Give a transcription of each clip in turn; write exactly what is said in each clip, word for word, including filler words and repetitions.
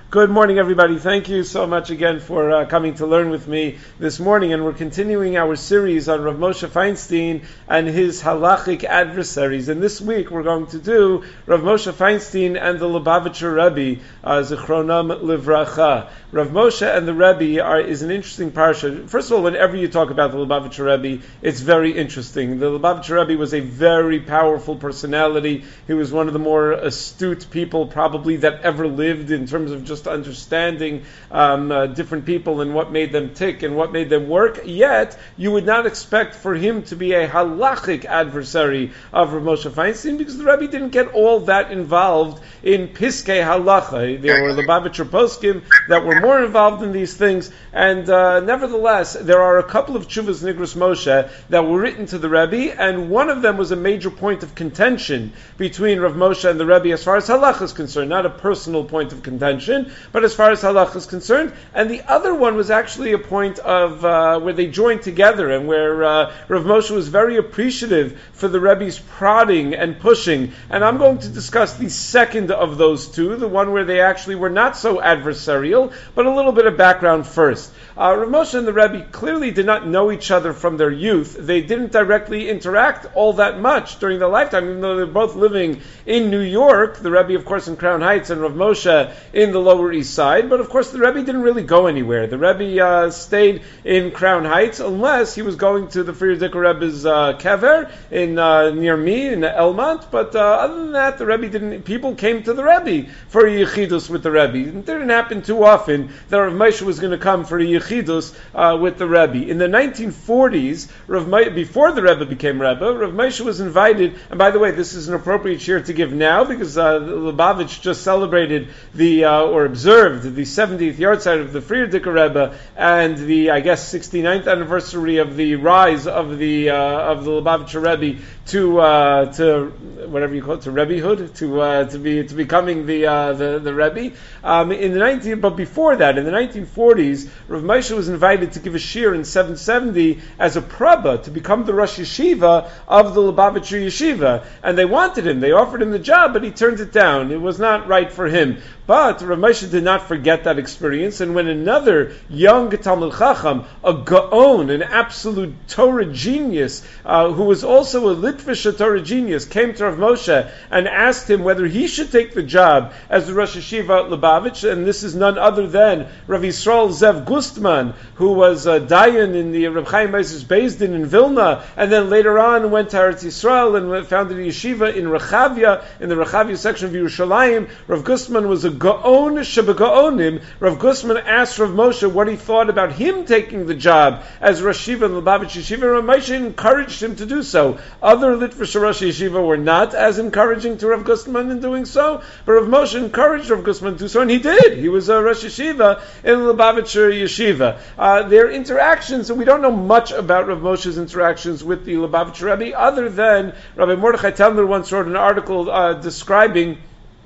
Good morning, everybody. Thank you so much again for uh, coming to learn with me this morning. And we're continuing our series on Rav Moshe Feinstein and his halachic adversaries. And this week we're going to do Rav Moshe Feinstein and the Lubavitcher Rebbe, uh, Zichronam Livracha. Rav Moshe and the Rebbe are, is an interesting parsha. First of all, whenever you talk about the Lubavitcher Rebbe, it's very interesting. The Lubavitcher Rebbe was a very powerful personality. He was one of the more astute people probably that ever lived in terms of just understanding um, uh, different people and what made them tick and what made them work. Yet, you would not expect for him to be a halachic adversary of Rav Moshe Feinstein because the Rebbe didn't get all that involved in Piskei Halacha. There were Lubavitcher Poskim that were more involved in these things, and uh, nevertheless, there are a couple of Tshuvas Nigros Moshe that were written to the Rebbe, and one of them was a major point of contention between Rav Moshe and the Rebbe as far as halacha is concerned, not a personal point of contention, but as far as halacha is concerned. And the other one was actually a point of uh, where they joined together, and where uh, Rav Moshe was very appreciative for the Rebbe's prodding and pushing. And I'm going to discuss the second of those two, the one where they actually were not so adversarial, but a little bit of background first. Uh, Rav Moshe and the Rebbe clearly did not know each other from their youth. They didn't directly interact all that much during their lifetime, even though they're both living in New York. The Rebbe, of course, in Crown Heights, and Rav Moshe in the Lower East Side. But of course, the Rebbe didn't really go anywhere. The Rebbe uh, stayed in Crown Heights, unless he was going to the Frierdiker Rebbe's uh, kever in uh, near me in Elmont. But uh, other than that, the Rebbe didn't. People came to the Rebbe for a yichidus with the Rebbe. It didn't happen too often that Rav Moshe was going to come for a yichidus uh, with the Rebbe. In the nineteen forties, Rav Moshe, before the Rebbe became Rebbe, Rav Moshe was invited. And by the way, this is an appropriate shir to give now because uh, Lubavitch just celebrated the uh, or observed the seventieth yahrzeit of the Frierdiker Rebbe and the, I guess, sixty-ninth anniversary of the rise of the uh, of the Lubavitcher Rebbe to uh, to whatever you call it, to Rebbehood, to uh, to be to becoming the uh, the the Rebbe. Um, in the nineteen, but before that, in the nineteen forties, Rav Moshe was invited to give a shir in seven seventy as a praba to become the Rosh Yeshiva of the Lubavitcher Yeshiva, and they wanted him. They offered him the job, but he turned it down. It was not right for him. But Rav Moshe did not forget that experience, and when another young Talmid Chacham, a Gaon, an absolute Torah genius, uh, who was also a Litvish Torah genius, came to Rav Moshe and asked him whether he should take the job as the Rosh Yeshiva at Lubavitch, and this is none other than Rav Yisrael Zev Gustman, who was a Dayan in the Rav Chaim Meiser's Beis Din in Vilna, and then later on went to Eretz Yisrael and founded a yeshiva in Rechavia, in the Rechavia section of Yerushalayim. Rav Gustman was a Gaon Shebagaonim. Rav Gustman asked Rav Moshe what he thought about him taking the job as Rosh Yeshiva in Lubavitch Yeshiva. Rav Moshe encouraged him to do so. Other Litvish Rosh Yeshiva were not as encouraging to Rav Gustman in doing so, but Rav Moshe encouraged Rav Gustman to do so, and he did. He was a Rosh Yeshiva in Lubavitcher Yeshiva. Uh, their interactions, and we don't know much about Rav Moshe's interactions with the Lubavitcher Rebbe, other than Rabbi Mordechai Tendler once wrote an article uh, describing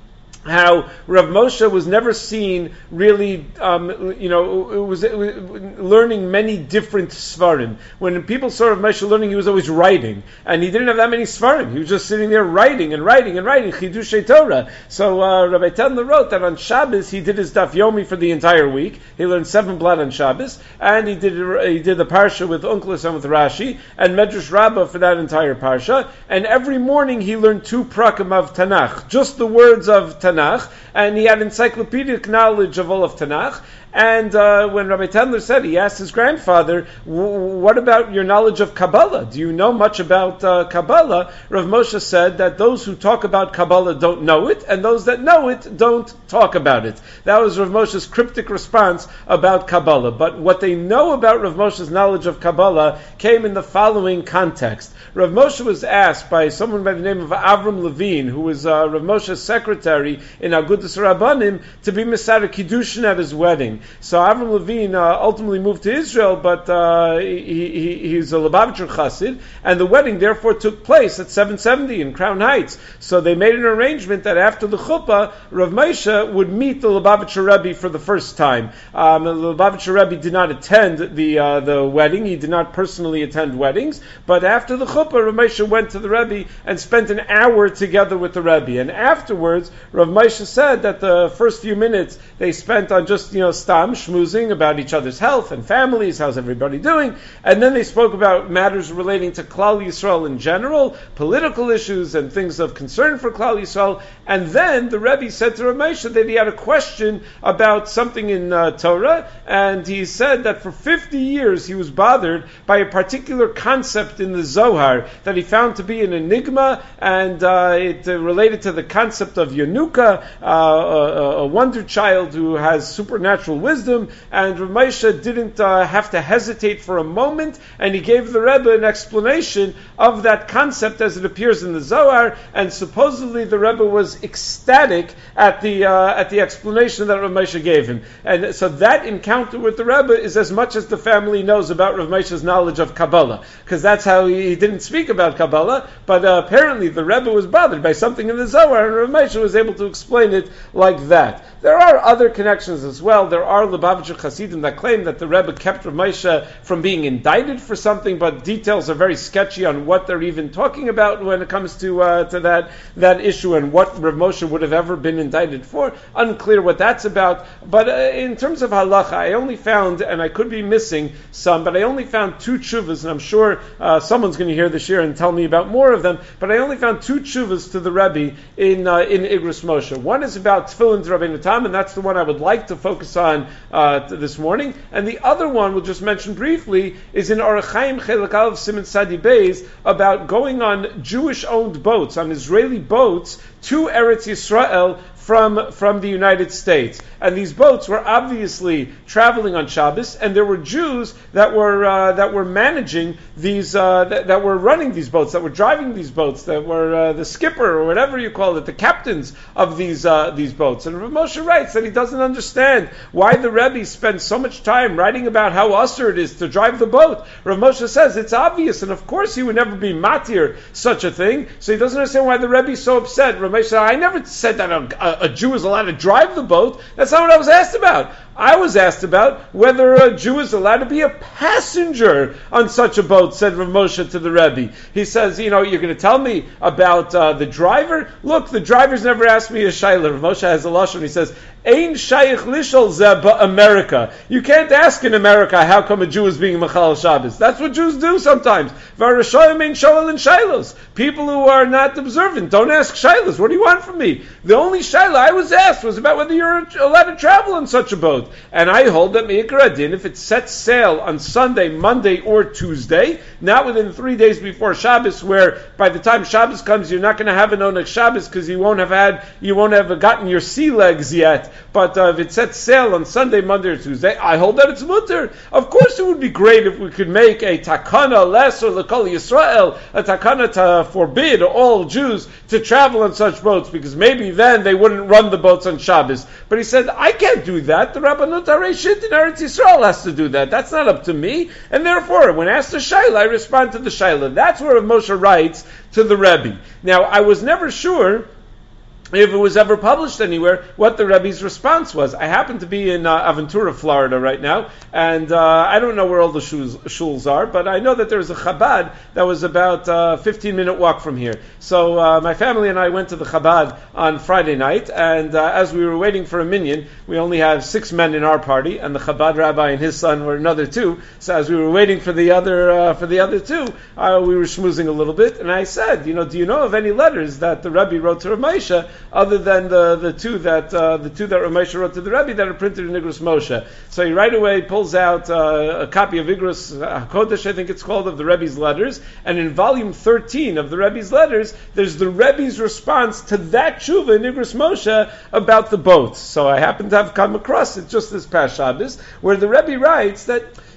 how Rav Moshe was never seen really, um, you know, it was, it was learning many different svarim. When people saw Rav Moshe learning, he was always writing, and he didn't have that many svarim. He was just sitting there writing and writing and writing Chidushei Torah. So uh, Rabbi Tendler wrote that on Shabbos he did his Daf Yomi for the entire week. He learned seven blot on Shabbos, and he did he did the parsha with Onkelos and with Rashi and Medrash Rabbah for that entire parsha. And every morning he learned two prakim of Tanakh, just the words of Tanakh. Tanakh, and he had encyclopedic knowledge of all of Tanakh. And uh, when Rabbi Tendler said, he asked his grandfather, what about your knowledge of Kabbalah? Do you know much about uh, Kabbalah? Rav Moshe said that those who talk about Kabbalah don't know it, and those that know it don't talk about it. That was Rav Moshe's cryptic response about Kabbalah. But what they know about Rav Moshe's knowledge of Kabbalah came in the following context. Rav Moshe was asked by someone by the name of Avram Levine, who was uh, Rav Moshe's secretary in Agudas Rabbanim, to be Misara Kiddushin at his wedding. So Avram Levine uh, ultimately moved to Israel, but uh, he, he, he's a Lubavitcher Chassid, and the wedding therefore took place at seven seventy in Crown Heights. So they made an arrangement that after the chuppah, Rav Moshe would meet the Lubavitcher Rebbe for the first time. Um, the Lubavitcher Rebbe did not attend the uh, the wedding; he did not personally attend weddings. But after the chuppah, Rav Moshe went to the Rebbe and spent an hour together with the Rebbe. And afterwards, Rav Moshe said that the first few minutes they spent on just, you know, stam, schmoozing about each other's health and families, how's everybody doing, and then they spoke about matters relating to Klal Yisrael in general, political issues and things of concern for Klal Yisrael, and then the Rebbe said to Rav Moshe that he had a question about something in uh, Torah, and he said that for fifty years he was bothered by a particular concept in the Zohar that he found to be an enigma, and uh, it uh, related to the concept of Yanuka, uh, a, a wonder child who has supernatural wisdom, and Rav Moshe didn't uh, have to hesitate for a moment, and he gave the Rebbe an explanation of that concept as it appears in the Zohar, and supposedly the Rebbe was ecstatic at the uh, at the explanation that Rav Moshe gave him. And so that encounter with the Rebbe is as much as the family knows about Rav Moshe's knowledge of Kabbalah, because that's how he, he didn't speak about Kabbalah, but uh, apparently the Rebbe was bothered by something in the Zohar, and Rav Moshe was able to explain it like that. There are other connections as well. There are Lubavitcher Hasidim that claim that the Rebbe kept Rav Moshe from being indicted for something, but details are very sketchy on what they're even talking about when it comes to uh, to that that issue and what Rav Moshe would have ever been indicted for. Unclear what that's about. But uh, in terms of halacha, I only found, and I could be missing some, but I only found two tshuvas, and I'm sure uh, someone's going to hear this year and tell me about more of them. But I only found two tshuvas to the Rebbe in uh, in Igros Moshe. One is about Tefillin to Rabbeinu Tam, and that's the one I would like to focus on uh, this morning. And the other one we'll just mention briefly is in Orach Chaim Chelek Aleph Siman Sadi Beis about going on Jewish-owned boats, on Israeli boats, to Eretz Yisrael from from the United States. And these boats were obviously traveling on Shabbos, and there were Jews that were uh, that were managing these, uh, that, that were running these boats, that were driving these boats, that were uh, the skipper or whatever you call it, the captains of these uh, these boats. And Rav Moshe writes that he doesn't understand why the Rebbe spends so much time writing about how usher it is to drive the boat. Rav Moshe says it's obvious, and of course he would never be matir such a thing. So he doesn't understand why the Rebbe is so upset. Rav Moshe said, I never said that a, a a Jew is allowed to drive the boat. That's not what I was asked about. I was asked about whether a Jew is allowed to be a passenger on such a boat, said Rav Moshe to the Rebbe. He says, you know, you're going to tell me about uh, the driver? Look, the driver's never asked me a shayla. Rav Moshe has a lashon. He says, Ein shayich lishol zeh America. You can't ask in America how come a Jew is being Machal Shabbos. That's what Jews do sometimes. V'arashoyim ein shoel and shaylos. People who are not observant don't ask shaylas. What do you want from me? The only shayla I was asked was about whether you're allowed to travel on such a boat. And I hold that Me'ikar Adin, if it sets sail on Sunday, Monday, or Tuesday, not within three days before Shabbos, where by the time Shabbos comes, you're not going to have an Oneg Shabbos because you won't have had, you won't have gotten your sea legs yet. But uh, if it sets sail on Sunday, Monday, or Tuesday, I hold that it's mutter. Of course, it would be great if we could make a takana less or l'kol Yisrael, a takana to forbid all Jews to travel on such boats, because maybe then they wouldn't run the boats on Shabbos. But he said, I can't do that. The Rabbanut Hareshit in Eretz Yisrael has to do that. That's not up to me. And therefore, when asked a shayla, I respond to the shayla. That's where Moshe writes to the Rebbe. Now, I was never sure if it was ever published anywhere, what the Rebbe's response was. I happen to be in uh, Aventura, Florida right now, and uh, I don't know where all the shuls, shuls are, but I know that there's a Chabad that was about a fifteen-minute walk from here. So uh, my family and I went to the Chabad on Friday night, and uh, as we were waiting for a minyan, we only have six men in our party, and the Chabad rabbi and his son were another two. So as we were waiting for the other uh, for the other two, uh, we were schmoozing a little bit, and I said, you know, do you know of any letters that the Rebbe wrote to Rav Moshe other than the, the two that uh, the two that Rav Moshe wrote to the Rebbe that are printed in Igros Moshe? So he right away pulls out uh, a copy of Igros HaKodesh, I think it's called, of the Rebbe's letters, and in volume thirteen of the Rebbe's letters, there's the Rebbe's response to that tshuva in Igros Moshe about the boats. So I happen to have come across it just this past Shabbos, where the Rebbe writes that,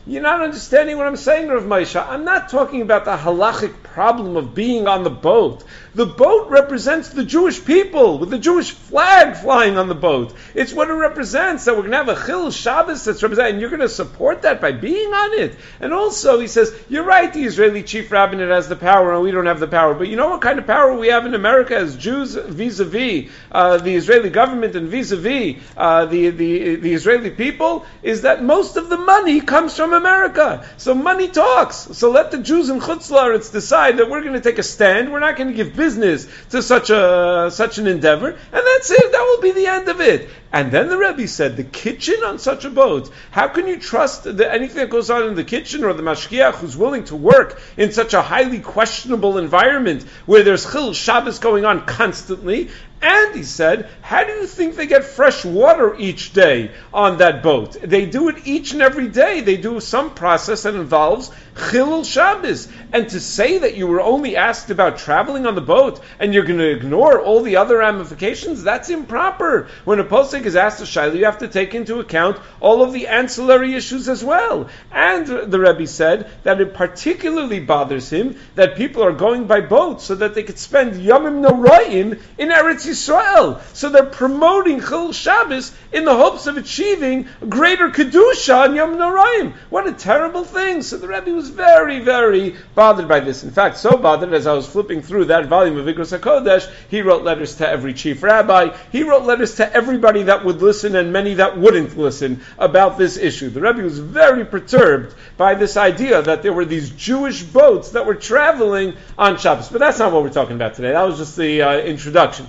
you're not understanding what I'm saying, Rav Moshe. I'm not talking about the halachic problem of being on the boat. The boat represents the Jewish people with the Jewish flag flying on the boat. It's what it represents, that we're going to have a Chil Shabbos that's represented, and you're going to support that by being on it. And also, he says, you're right, the Israeli chief rabbinate has the power and we don't have the power. But you know what kind of power we have in America as Jews vis-a-vis uh, the Israeli government and vis-a-vis uh, the, the, the Israeli people, is that most of the money comes from America. So money talks. So let the Jews in Chutz La'aretz decide that we're going to take a stand. We're not going to give business to such a such an endeavor, and that's it. That will be the end of it. And then the Rebbe said, the kitchen on such a boat, how can you trust that anything that goes on in the kitchen, or the mashgiach who's willing to work in such a highly questionable environment where there's Chil Shabbos going on constantly? And he said, how do you think they get fresh water each day on that boat? They do it each and every day. They do some process that involves Chilul Shabbos. And to say that you were only asked about traveling on the boat and you're going to ignore all the other ramifications, that's improper. When a posek is asked a shayla, you have to take into account all of the ancillary issues as well. And the Rebbe said that it particularly bothers him that people are going by boat so that they could spend Yomim Noraim in Eretz Yisrael. So they're promoting Chil Shabbos in the hopes of achieving greater Kedusha on Yom Noraim. What a terrible thing. So the Rebbe was very, very bothered by this. In fact, so bothered, as I was flipping through that volume of Igros HaKodesh, he wrote letters to every chief rabbi. He wrote letters to everybody that would listen and many that wouldn't listen about this issue. The Rebbe was very perturbed by this idea that there were these Jewish boats that were traveling on Shabbos. But that's not what we're talking about today. That was just the uh, introduction.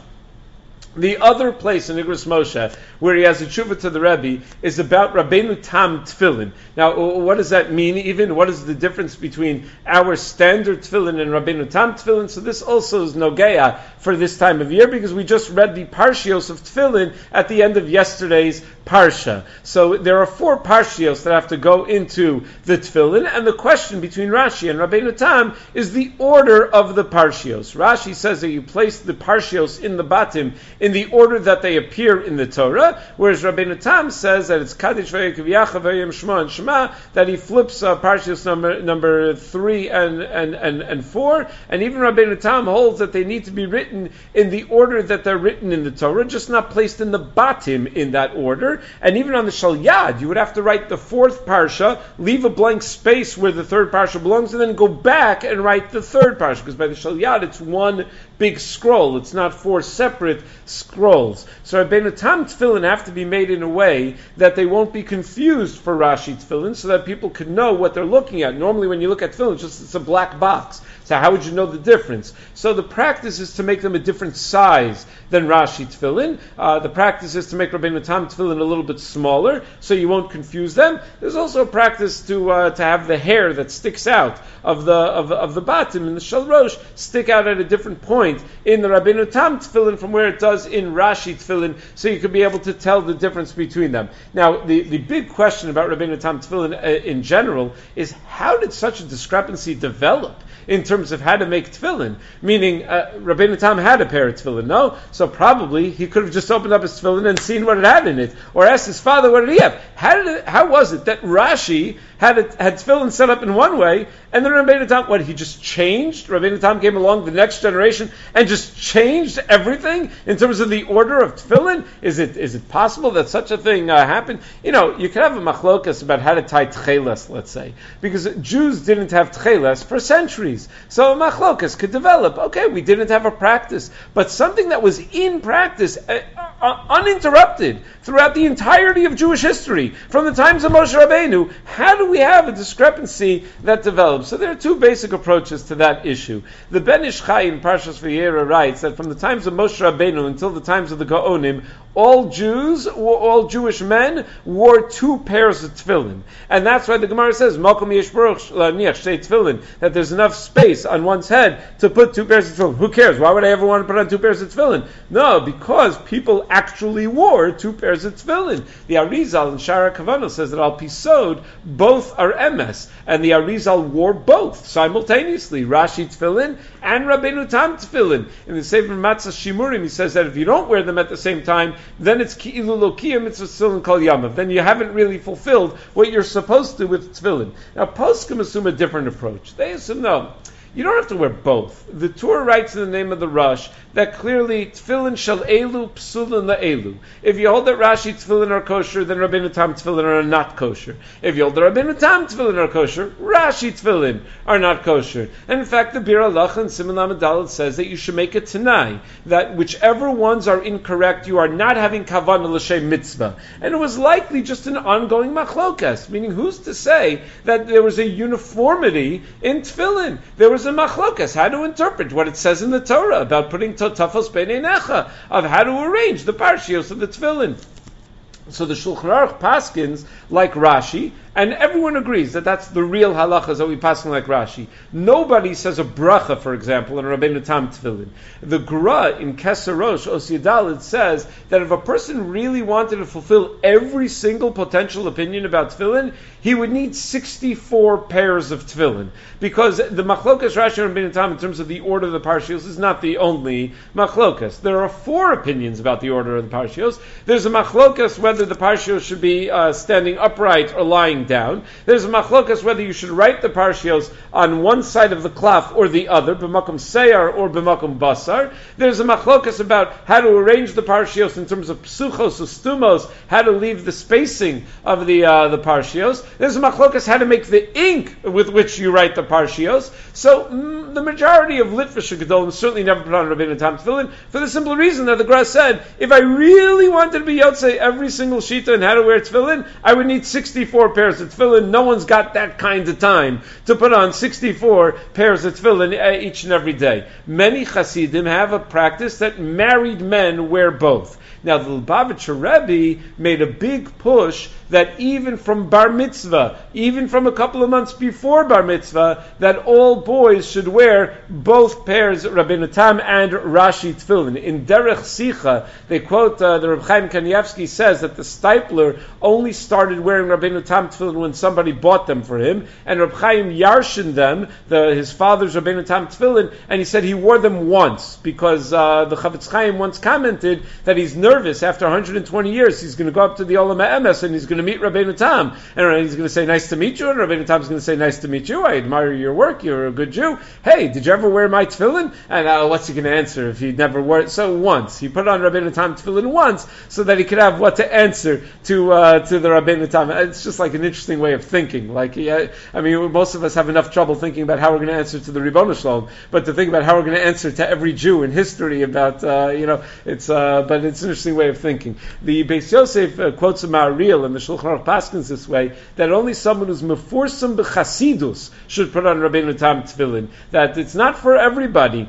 The other place in Igros Moshe where he has a tshuva to the Rebbe is about Rabbeinu Tam Tefillin. Now, what does that mean even? What is the difference between our standard Tefillin and Rabbeinu Tam Tefillin? So this also is Nogeya for this time of year, because we just read the Parshios of Tefillin at the end of yesterday's Parsha. So there are four Parshios that have to go into the Tefillin, and the question between Rashi and Rabbeinu Tam is the order of the Parshios. Rashi says that you place the Parshios in the Batim in the order that they appear in the Torah, whereas Rabbeinu Tam says that it's Kaddish V'Yaakov Yachav V'Yem Shema and Shema, that he flips uh, Parshios number number three and, and, and, and four, and even Rabbeinu Tam holds that they need to be written in the order that they're written in the Torah, just not placed in the Batim in that order. And even on the Shalyad, you would have to write the fourth Parsha, leave a blank space where the third Parsha belongs, and then go back and write the third Parsha, because by the Shalyad it's one big scroll. It's not four separate scrolls. So Rabbeinu Tam Tefillin have to be made in a way that they won't be confused for Rashi Tefillin, so that people can know what they're looking at. Normally when you look at Tefillin, it's just it's a black box. So how would you know the difference? So the practice is to make them a different size than Rashi Tefillin. Uh, the practice is to make Rabbeinu Tam Tefillin a little bit smaller, so you won't confuse them. There's also a practice to uh, to have the hair that sticks out of the of, of the Batim and the Shalrosh stick out at a different point in the Rabbeinu Tam Tefillin from where it does in Rashi Tefillin, so you could be able to tell the difference between them. Now, the, the big question about Rabbeinu Tam Tefillin uh, in general is, how did such a discrepancy develop in terms of how to make tefillin? Meaning, uh, Rabbeinu Tam had a pair of tefillin, no? So probably he could have just opened up his tefillin and seen what it had in it, or asked his father, what did he have? How did it, how was it that Rashi had a, had tefillin set up in one way, and then Rabbeinu Tam, what, he just changed? Rabbeinu Tam came along the next generation and just changed everything in terms of the order of tefillin? Is it is it possible that such a thing uh, happened? You know, you could have a machlokas about how to tie tcheles, let's say, because Jews didn't have tcheles for centuries. So a machlokas could develop. Okay, we didn't have a practice, but something that was in practice, uh, uh, uninterrupted throughout the entirety of Jewish history, from the times of Moshe Rabbeinu, how do we have a discrepancy that develops? So there are two basic approaches to that issue. The Ben Ish Chai in Parshas Vayera writes that from the times of Moshe Rabbeinu until the times of the Gaonim, all Jews, all Jewish men, wore two pairs of tefillin. And that's why the Gemara says, Malkum yesh baruch laniach shtei tefillin, that there's enough space on one's head to put two pairs of tefillin. Who cares? Why would I ever want to put on two pairs of tefillin? No, because people actually wore two pairs of tefillin. The Arizal in Shara Kavanah says that al pisod, both are emes. And the Arizal wore both simultaneously, Rashi tefillin and Rabbeinu Tam tefillin. In the Sefer Matzah Shimurim, he says that if you don't wear them at the same time, then it's ki'ilu lo kiyam mitzvah tefillin kol yamav. Then you haven't really fulfilled what you're supposed to with tefillin. Now, poskim assume a different approach. They assume, no, you don't have to wear both. The Torah writes in the name of the Rosh that clearly tefillin shel elu psulin la'elu. If you hold that Rashi tefillin are kosher, then Rabbeinu Tam tefillin are not kosher. If you hold that Rabbeinu Tam tefillin are kosher, Rashi tefillin are not kosher. And in fact, the Bir Halacha in Siman Lamed Daled says that you should make a tanai, that whichever ones are incorrect, you are not having kavanah l'shem mitzvah. And it was likely just an ongoing machlokas, meaning who's to say that there was a uniformity in tefillin? There was a machlokas, how to interpret what it says in the Torah about putting totafos beinei necha, of how to arrange the parshios of the tefillin. So the Shulchan Aruch paskins like Rashi, and everyone agrees that that's the real halachas that we paskin like Rashi. Nobody says a bracha, for example, in Rabbeinu Tam tefillin. The Gra in Keser Rosh Osiyah Daled says that if a person really wanted to fulfill every single potential opinion about tefillin, he would need sixty-four pairs of tefillin, because the machlokas Rashi and Rabbeinu Tam in terms of the order of the parshios is not the only machlokas. There are four opinions about the order of the parshios. There's a machlokas whether the parshios should be uh, standing upright or lying down. There's a machlokas whether you should write the parshios on one side of the klaf or the other, b'makom seyar or b'makom basar. There's a machlokas about how to arrange the parshios in terms of psuchos or stumos, how to leave the spacing of the uh, the parshios. There's a machlokas how to make the ink with which you write the parshios. So mm, the majority of Litvish Gedolim certainly never put on Rabbeinu Tam tefillin for the simple reason that the Gra said, if I really wanted to be yotzei every single shita and how to wear tefillin, I would need sixty-four pairs of tefillin. No one's got that kind of time to put on sixty-four pairs of tefillin each and every day. Many Hasidim have a practice that married men wear both. Now, the Lubavitcher Rebbe made a big push that even from Bar Mitzvah, even from a couple of months before Bar Mitzvah, that all boys should wear both pairs, Rabbeinu Tam and Rashi tefillin. In Derech Sicha, they quote, uh, the Reb Chaim Kanievsky says that the Stipler only started wearing Rabbeinu Tam tefillin when somebody bought them for him, and Reb Chaim yarshin them, the, his father's Rabbeinu Tam tefillin, and he said he wore them once, because uh, the Chavetz Chaim once commented that he's nervous after one hundred twenty years, he's going to go up to the Olam HaEmes and he's going to meet Rabbeinu Tam, and he's going to say, nice to meet you, and Rabbeinu Tam's going to say, nice to meet you, I admire your work, you're a good Jew. Hey, did you ever wear my tefillin? And uh, what's he going to answer if he never wore it? So once. He put on Rabbeinu Tam tefillin once, so that he could have what to answer to uh, to the Rabbeinu Tam. It's just like an interesting way of thinking. Like, yeah, I mean, most of us have enough trouble thinking about how we're going to answer to the Ribono Shalom, but to think about how we're going to answer to every Jew in history about, uh, you know, it's, uh, but it's an interesting way of thinking. The Beis Yosef uh, quotes a Ma'ariel, and the Shulchan Aruch paskins this way, that only someone who's mefursam b'chasidus should put on Rabbeinu Tam tefillin. That it's not for everybody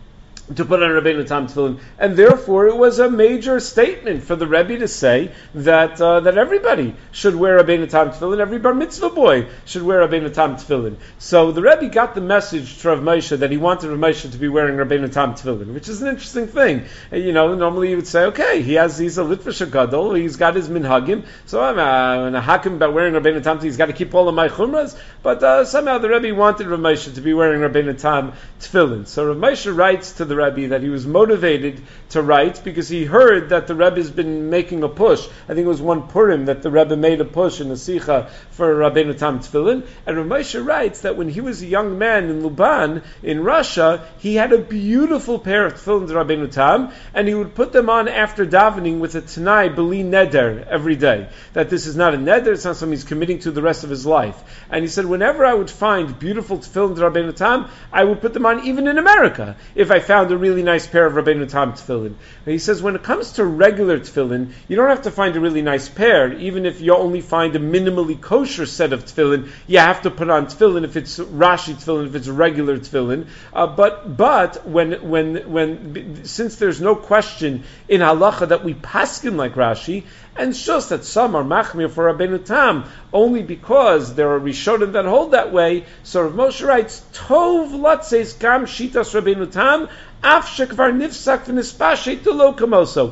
to put on Rabbeinu Tam tefillin, and therefore it was a major statement for the Rebbe to say that uh, that everybody should wear Rabbeinu Tam tefillin. Every bar mitzvah boy should wear Rabbeinu Tam tefillin. So the Rebbe got the message to Rav Moshe that he wanted Rav Moshe to be wearing Rabbeinu Tam tefillin, which is an interesting thing. And, you know, normally you would say, okay, he has he's a Litvish Gadol, he's got his minhagim, so I'm uh, a hakim about wearing Rabbeinu Tam. He's got to keep all of my chumras, but uh, somehow the Rebbe wanted Rav Moshe to be wearing Rabbeinu Tam tefillin. So Rav Moshe writes to the Rebbe that he was motivated to write because he heard that the Rebbe has been making a push. I think it was one Purim that the Rebbe made a push in the Sicha for Rabbeinu Tam tefillin. And Rav Moshe writes that when he was a young man in Luban, in Russia, he had a beautiful pair of tefillin to Rabbeinu Tam, and he would put them on after davening with a Tanai B'li Neder every day. That this is not a Neder, it's not something he's committing to the rest of his life. And he said, whenever I would find beautiful tefillin to Rabbeinu Tam, I would put them on even in America, if I found a really nice pair of Rabbeinu Tam tefillin. And he says, when it comes to regular tefillin, you don't have to find a really nice pair. Even if you only find a minimally kosher set of tefillin, you have to put on tefillin if it's Rashi tefillin, if it's regular tefillin. Uh, but but when when when since there's no question in halacha that we paskin like Rashi, and it's just that some are machmir for Rabbeinu Tam only because there are Rishonim that hold that way. So Rav Moshe writes, Tov latzeis gam shitas Rabbeinu Tam. It's a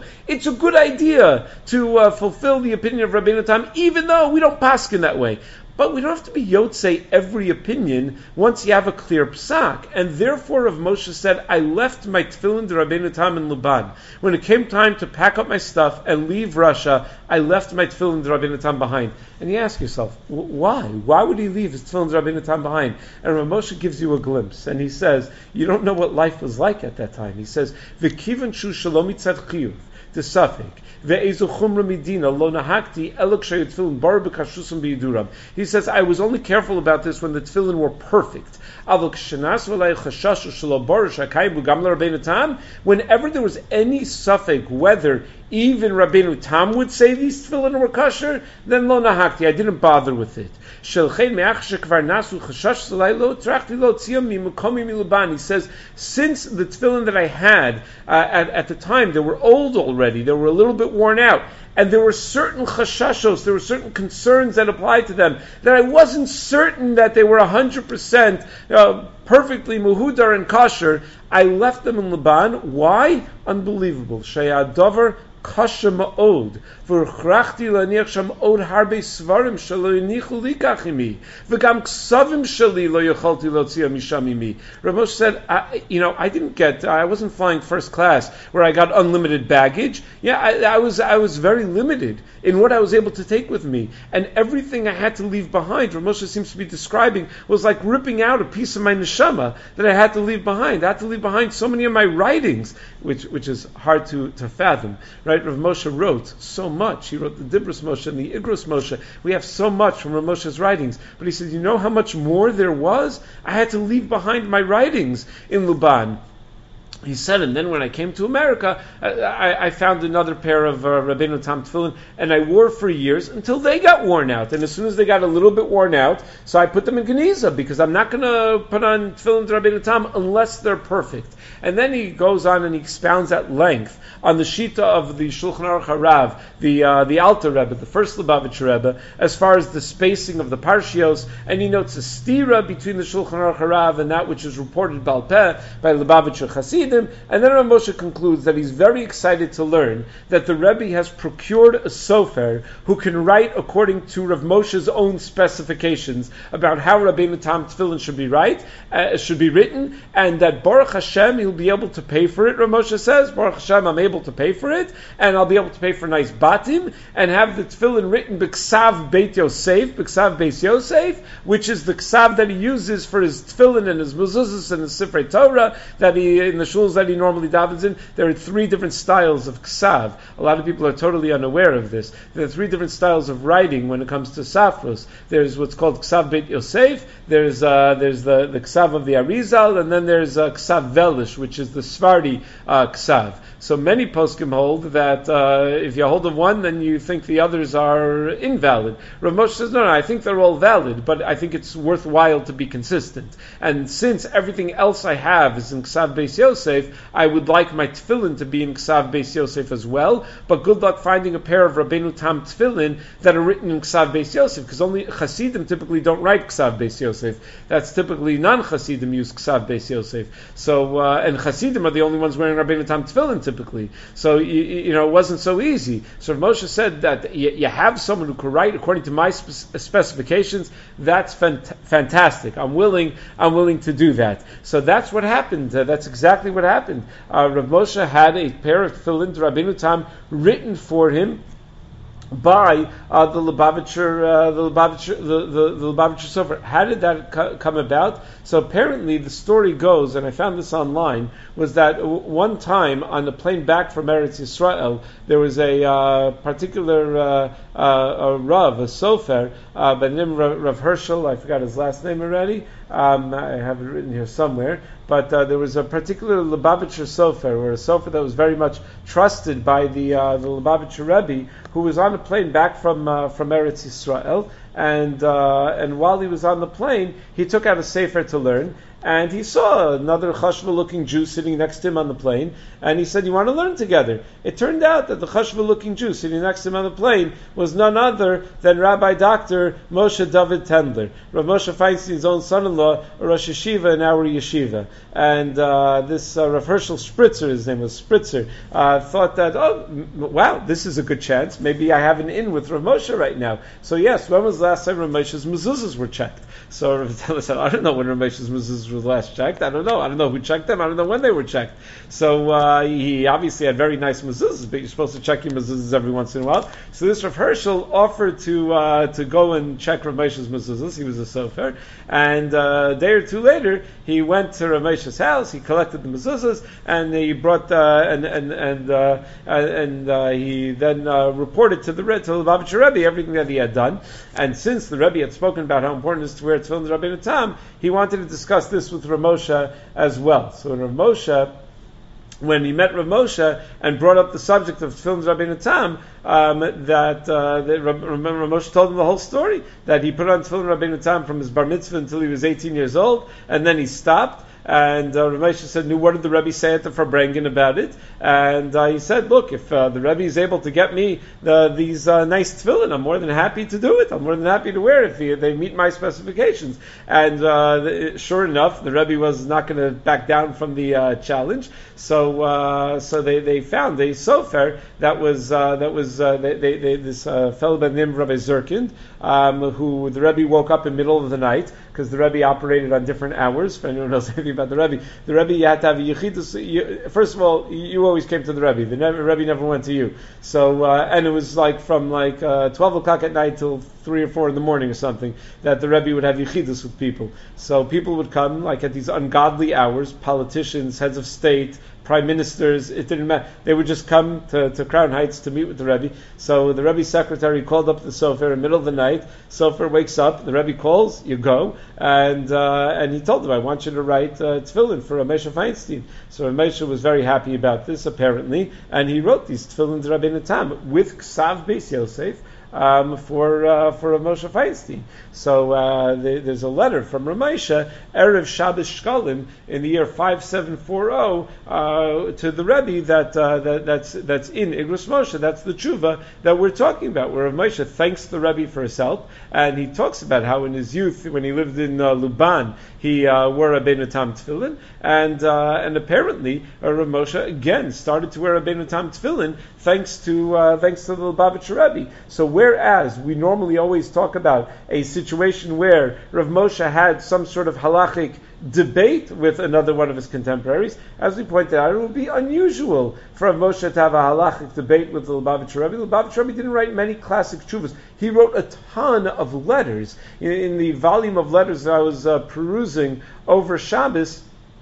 good idea to uh, fulfill the opinion of Rabbeinu Tam, even though we don't paskin that way. But we don't have to be yotzei every opinion once you have a clear psak. And therefore Rav Moshe said, I left my tefillin de Rabbeinu Tam in Luban. When it came time to pack up my stuff and leave Russia, I left my tefillin de Rabbeinu Tam behind. And you ask yourself, why? Why would he leave his tefillin de Rabbeinu Tam behind? And Rav Moshe gives you a glimpse. And he says, you don't know what life was like at that time. He says, V'kivan shu shalom mitzad chiyuv, the suffix. He says, I was only careful about this when the tefillin were perfect. Whenever there was any suffix, whether even Rabbeinu Tam would say these tefillin were kosher, then lo nahakti, I didn't bother with it. He says, since the tefillin that I had uh, at, at the time, they were old already, they were a little bit worn out, and there were certain chashashos, there were certain concerns that applied to them, that I wasn't certain that they were one hundred percent uh, perfectly muhudar and kosher, I left them in Laban. Why? Unbelievable. Shayadavar kasha ma'od. V'rchrachti laniach sham od harbe svarim shelo yinichu likachimi. V'gam ksavim sheli lo yochalti lotzia misham imi. Rav Moshe said, I, you know, I didn't get, I wasn't flying first class where I got unlimited baggage. Yeah, I, I was, I was very limited in what I was able to take with me. And everything I had to leave behind, Rav Moshe seems to be describing, was like ripping out a piece of my neshama that I had to leave behind. I had to leave behind so many of my writings, which, which is hard to, to fathom, right? Rav Moshe wrote so much. He wrote the Dibros Moshe and the Igros Moshe. We have so much from Rav Moshe's writings. But he said, you know how much more there was? I had to leave behind my writings in Luban. He said, and then when I came to America, I, I found another pair of uh, Rabbeinu Tam tefillin, and I wore for years until they got worn out. And as soon as they got a little bit worn out, so I put them in Geniza, because I'm not going to put on tefillin to Rabbeinu Tam unless they're perfect. And then he goes on and he expounds at length on the Shita of the Shulchan Aruch Harav, the uh, the Alter Rebbe, the first Lubavitcher Rebbe, as far as the spacing of the Parshios, and he notes a stira between the Shulchan Aruch Harav and that which is reported Baal Peh by Lubavitcher Chasidim. And then Rav Moshe concludes that he's very excited to learn that the Rebbe has procured a sofer who can write according to Rav Moshe's own specifications about how Rabbeinu Tam tefillin should be right, uh, should be written, and that Baruch Hashem he'll be able to pay for it. Rav Moshe says, Baruch Hashem, I'm able to pay for it, and I'll be able to pay for nice batim, and have the tefillin written b'ksav Beit Yosef, b'ksav Beis Yosef, which is the ksav that he uses for his tefillin and his mezuzos and his sifrei Torah that he in the shuls that he normally davens in. There are three different styles of ksav. A lot of people are totally unaware of this. There are three different styles of writing when it comes to safros. There's what's called ksav Beit Yosef. There's uh, there's the, the ksav of the Arizal, and then there's uh, ksav Velish, which is the Svardi uh, ksav. So many poskim hold that uh, if you hold of one, then you think the others are invalid. Rav Moshe says, no, no, I think they're all valid, but I think it's worthwhile to be consistent. And since everything else I have is in Ksav Beis Yosef, I would like my tefillin to be in Ksav Beis Yosef as well, but good luck finding a pair of Rabbeinu Tam tefillin that are written in Ksav Beis Yosef, because only Chasidim typically don't write Ksav Beis Yosef. That's typically non-Chasidim use Ksav Beis Yosef. So, uh, and Chasidim are the only ones wearing Rabbeinu Tam tefillin typically. So, you, you know, it wasn't so easy. So Moshe said that you, you have someone who could write according to my spe- specifications. That's fant- fantastic. I'm willing, I'm willing to do that. So that's what happened. Uh, that's exactly what happened. Uh, Rav Moshe had a pair of tefillin to Rabbeinu Tam written for him by uh, the Lubavitcher, uh, the Lubavitcher, the, the, the Lubavitcher Sofer. How did that co- come about? So apparently the story goes, and I found this online, was that w- one time on the plane back from Eretz Yisrael, there was a uh, particular uh, uh, a Rav, a Sofer, uh, by the name of Rav, Rav Herschel. I forgot his last name already. Um, I have it written here somewhere. But uh, there was a particular Lubavitcher Sofer, or a Sofer that was very much trusted by the uh, the Lubavitcher Rebbe, who was on a plane back from uh, from Eretz Yisrael, and uh, and while he was on the plane, he took out a sefer to learn, and he saw another chashva-looking Jew sitting next to him on the plane, and he said, "You want to learn together?" It turned out that the chashva-looking Jew sitting next to him on the plane was none other than Rabbi Doctor Moshe David Tendler, Rav Moshe Feinstein's own son-in-law, a Rosh Yeshiva in our yeshiva. And uh, this uh, Rav Herschel Spritzer, his name was Spritzer, uh, thought that, oh, m- wow, this is a good chance. Maybe I have an in with Rav Moshe right now. So yes, when was the last time Rav Moshe's mezuzahs were checked? So Rav Vitali said, I don't know when Rav Moshe's mezuzahs were last checked. I don't know. I don't know who checked them. I don't know when they were checked. So uh, he obviously had very nice mezuzahs, but you're supposed to check your mezuzahs every once in a while. So this Rav Herschel offered to uh, to go and check Rav Moshe's mezuzahs. He was a sofer, and uh, a day or two later, he went to Rav Moshe's house. He collected the mezuzahs, and he brought uh, and and and uh, and uh, he then uh, reported to the to the Lubavitcher Rebbe everything that he had done. And since the Rebbe had spoken about how important it is to wear tefillin Rabbeinu Tam, he wanted to discuss this with Rav Moshe as well. So Rav Moshe, when he met Rav Moshe and brought up the subject of tefillin Rabbeinu Tam, um, that, uh, that Rav, Rav Moshe told him the whole story, that he put on tefillin Rabbeinu Tam from his bar mitzvah until he was eighteen years old, and then he stopped. And uh, Rav Moshe said, "No, what did the Rebbe say at the Farbrengen about it?" And uh, he said, "Look, if uh, the Rebbe is able to get me the, these uh, nice tefillin, I'm more than happy to do it. I'm more than happy to wear it if he, they meet my specifications." And uh, the, sure enough, the Rebbe was not going to back down from the uh, challenge. So, uh, so they, they found a sofer that was uh, that was uh, they, they, they, this uh, fellow by the name of Rabbi Zirkind, um, who the Rebbe woke up in the middle of the night, because the Rebbe operated on different hours. If anyone knows anything about the Rebbe, the Rebbe, you had to have a yichidus. First of all, you always came to the Rebbe. The Rebbe never went to you. So, uh, and it was like from like uh, twelve o'clock at night till three or four in the morning or something, that the Rebbe would have yichidus with people. So people would come like at these ungodly hours, politicians, heads of state, prime ministers, it didn't matter. They would just come to, to Crown Heights to meet with the Rebbe. So the Rebbe's secretary called up the sofer in the middle of the night. Sofer wakes up, the Rebbe calls, you go, and uh, and he told him, I want you to write uh, tefillin for Rav Moshe Feinstein. So Rav Moshe was very happy about this, apparently, and he wrote these tefillin to Rabbeinu Tam with Ksav Beis Yosef, Um, for uh, for Rav Moshe Feinstein. So uh, the, there's a letter from Rav Moshe, Erev Shabbos Shkalim, in the year five seven four zero, uh, to the Rebbe that, uh, that that's that's in Igros Moshe. That's the tshuva that we're talking about, where Rav Moshe thanks the Rebbe for his help, and he talks about how in his youth, when he lived in uh, Luban, he uh, wore Rabbeinu Tam tefillin, and uh, and apparently uh, Rav Moshe again started to wear Rabbeinu Tam tefillin thanks to uh, thanks to the Lubavitcher Rebbe. So where Whereas we normally always talk about a situation where Rav Moshe had some sort of halachic debate with another one of his contemporaries, as we pointed out, it would be unusual for Rav Moshe to have a halachic debate with the Lubavitcher Rebbe. The Lubavitcher Rebbe didn't write many classic tshuvas. He wrote a ton of letters. In, in the volume of letters that I was uh, perusing over Shabbos,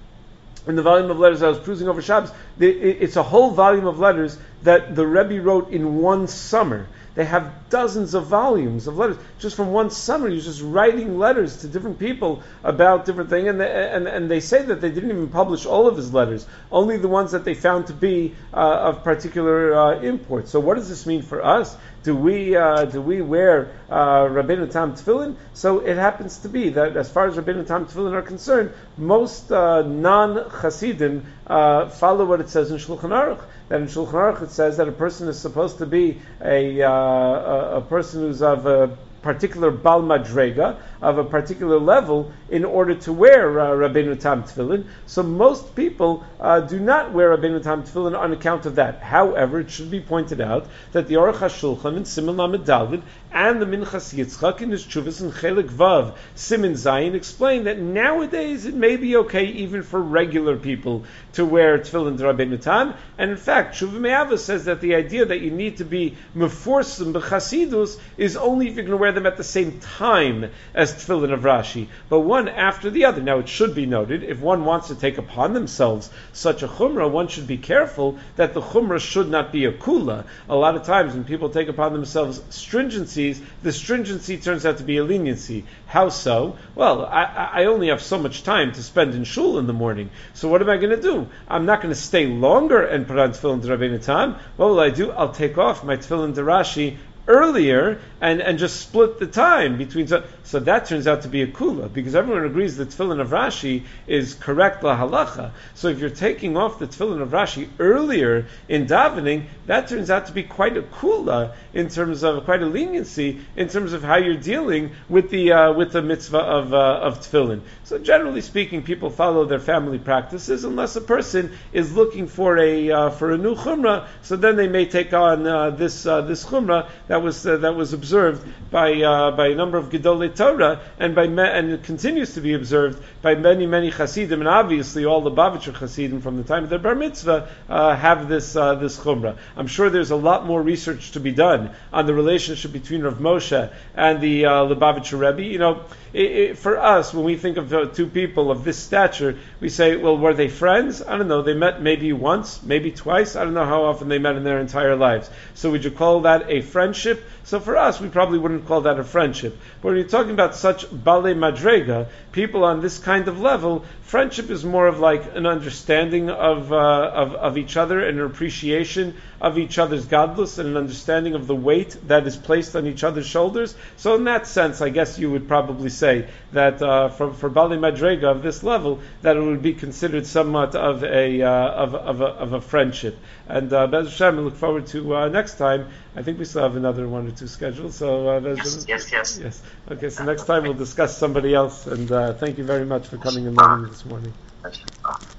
in the volume of letters I was perusing over Shabbos, the, it, it's a whole volume of letters that the Rebbe wrote in one summer. They have dozens of volumes of letters. Just from one summer, he was just writing letters to different people about different things. And they, and, and they say that they didn't even publish all of his letters, only the ones that they found to be uh, of particular uh, import. So what does this mean for us? Do we uh, do we wear uh, Rabbeinu Tam tefillin? So it happens to be that as far as Rabbeinu Tam tefillin are concerned, most uh, non-Hasidim uh, follow what it says in Shulchan Aruch. That in Shulchan Aruch it says that a person is supposed to be a uh, a, a person who's of a particular Bal Madrega, of a particular level, in order to wear uh, Rabbeinu Tam tefillin. So most people uh, do not wear Rabbeinu Tam tefillin on account of that. However, it should be pointed out that the Aruch HaShulchan in Siman Lamed Daled and the Minchas Yitzchak in his Tshuvas in Chelik Vav Siman Zayin explain that nowadays it may be okay even for regular people to wear tefillin to Rabbeinu Tam. And in fact, Tshuva Me'ava says that the idea that you need to be meforsim b'chasidus is only if you're going to wear them at the same time as tefillin of Rashi, but one after the other. Now, it should be noted, if one wants to take upon themselves such a chumrah, one should be careful that the chumrah should not be a kula. A lot of times when people take upon themselves stringencies, the stringency turns out to be a leniency. How so? Well, I, I only have so much time to spend in shul in the morning, so what am I going to do? I'm not going to stay longer and put on tefillin to Rabbeinu Tam. What will I do? I'll take off my tefillin to Rashi earlier and, and just split the time between. So, so that turns out to be a kula, because everyone agrees the tefillin of Rashi is correct la halacha. So if you're taking off the tefillin of Rashi earlier in davening, that turns out to be quite a kula in terms of quite a leniency in terms of how you're dealing with the uh, with the mitzvah of uh, of tefillin. So generally speaking, people follow their family practices unless a person is looking for a uh, for a new chumrah. So then they may take on uh, this uh, this chumrah that was uh, that was observed observed by uh, by a number of Gedolei Torah, and by me- and it continues to be observed by many many Hasidim, and obviously all the Bavitcher Hasidim from the time of their Bar Mitzvah uh, have this uh, this Chumrah. I'm sure there's a lot more research to be done on the relationship between Rav Moshe and the uh, Lubavitcher Rebbe. You know, it, it, for us, when we think of uh, two people of this stature, we say, well, were they friends? I don't know. They met maybe once, maybe twice. I don't know how often they met in their entire lives. So would you call that a friendship? So for us, we probably wouldn't call that a friendship. But when you're talking about such Bale Madrega, people on this kind of level, friendship is more of like an understanding of uh, of, of each other, and an appreciation of each other's godless, and an understanding of the weight that is placed on each other's shoulders. So in that sense, I guess you would probably say that uh, for, for Bale Madrega of this level, that it would be considered somewhat of a uh, of, of a of a friendship. And uh, Bez Hashem, I look forward to uh, next time. I think we still have another one or two scheduled. So uh, Bez yes, yes, yes, yes. Okay, so next time we'll discuss somebody else. And uh, thank you very much for coming and learning this morning.